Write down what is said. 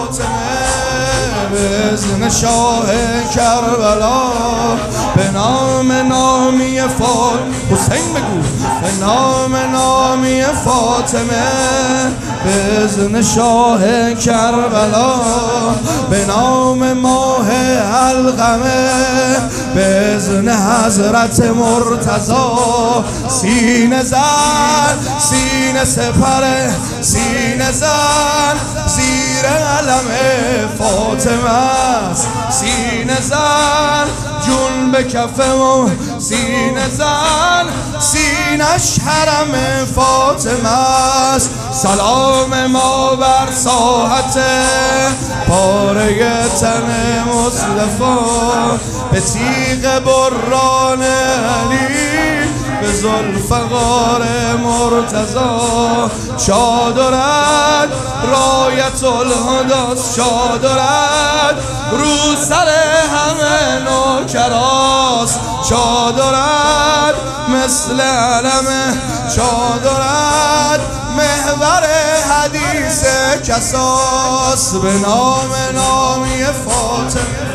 فاطمه، به اذن شاه کربلا، به نام نامی حسین بگو، به نام نامی فاطمه، به اذن شاه کربلا، به نام ماه علقمه، به اذن حضرت مرتضی، سینه زن سینه سپر، سینه زن زیر علم فاطمه است، سینه زن جون به کفم، سینه زن سینش حرم فاطمه است. سلام ما بر ساحت پاره تن مصطفی، به تیغ بران علی، به ذوالفقار مرتضی، شادرد رایت الهداست، شادرد رو سر همه نوکراست، شادرد مثل علم، شادرد محور حدیث کساست، به نام نامی فاطمه.